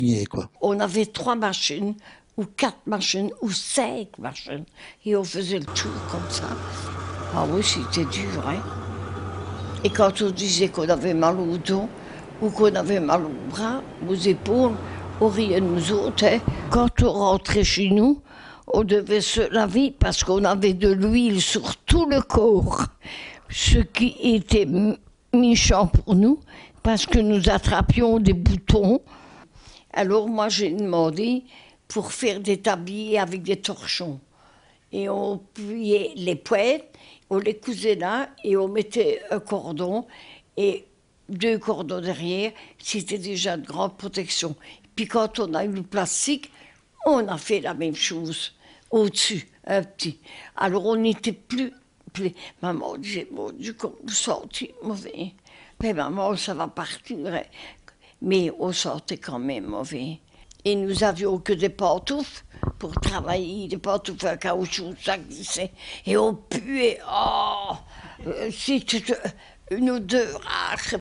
quoi. On avait 3 machines, ou 4 machines, ou 5 machines. Et on faisait le tour comme ça. Ah oui, c'était dur, hein. Et quand on disait qu'on avait mal au dos, ou qu'on avait mal au bras, aux épaules, on riait de nous autres, hein. Quand on rentrait chez nous, on devait se laver parce qu'on avait de l'huile sur tout le corps. Ce qui était méchant pour nous, parce que nous attrapions des boutons. Alors moi j'ai demandé pour faire des tabliers avec des torchons. Et on pliait les poètes, on les cousait là et on mettait un cordon et 2 cordons derrière. C'était déjà de grande protection. Puis quand on a eu le plastique, on a fait la même chose au-dessus, un petit. Alors on n'était plus. Maman disait, mon Dieu, comme vous sentez mauvais. Mais maman, ça va partir. Mais on sentait quand même mauvais. Et nous avions que des pantoufles pour travailler, des pantoufles à caoutchouc, ça glissait. Et on puait. Oh, c'était une odeur âcre.